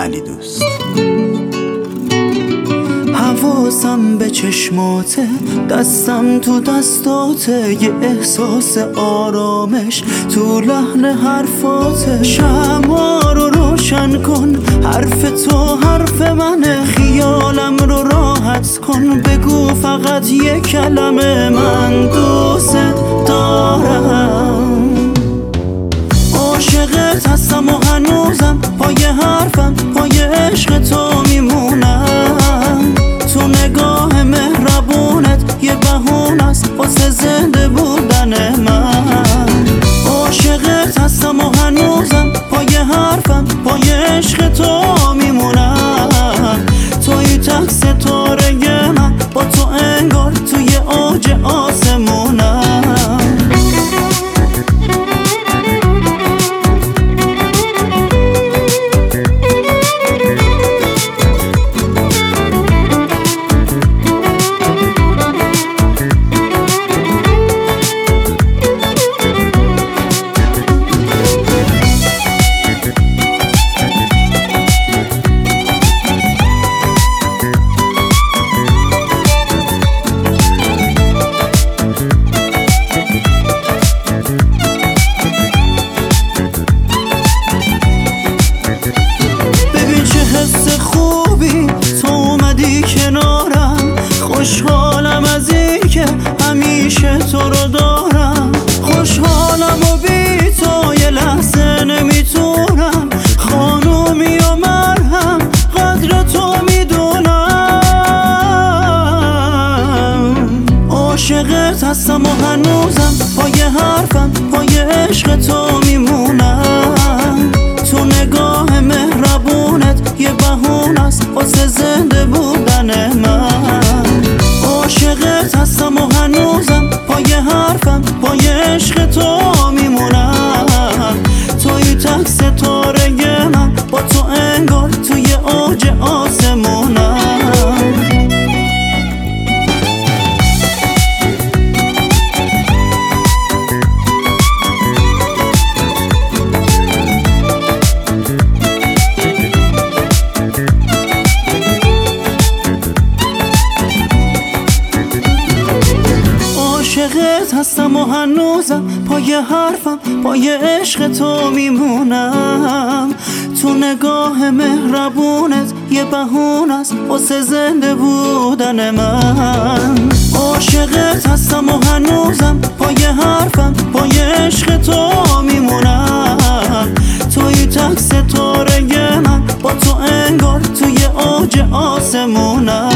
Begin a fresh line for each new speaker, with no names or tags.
علی دوست. حواسم به چشماته، دستم تو دستاته، یه احساس آرامش تو لحن حرفاته. شمعا رو روشن کن، حرف تو حرف منه، خیالم رو راحت کن، بگو فقط یه کلمه، من دوست دارم. عاشقت هستم و هنوزم پای حرفم، پای عشق تو میمونم. تو نگاه مهربونت یه بهونه است واسه زنده بودن من. عاشقت هستم و هنوزم پای حرفم، پای عشق تو میمونم. توی تک ستاره من، با تو انگار توی اوج آسمونم. خوشحالم از این که همیشه تو رو دارم، خوشحالم و بی تو یه لحظه نمیتونم. خانومی و مرهم قدر تو میدونم. عاشقت هستم و هنوزم پای حرفم، پای عشق تو میمونم. تو نگاه مهربونت یه بهونه است واسه زنده بودن من. عاشقت هستم و هنوزم پای حرفم، پای عشق تو میمونم. توی تک ستاره من، با تو انگار توی اوج آسمونم. عاشقت هستم و هنوزم پای حرفم، پای عشق تو میمونم. تو نگاه مهربونت یه بهونه است واسه زنده بودن من. عاشقت هستم و هنوزم پای حرفم، پای عشق تو میمونم. توی تک ستاره من، با تو انگار توی اوج آسمونم.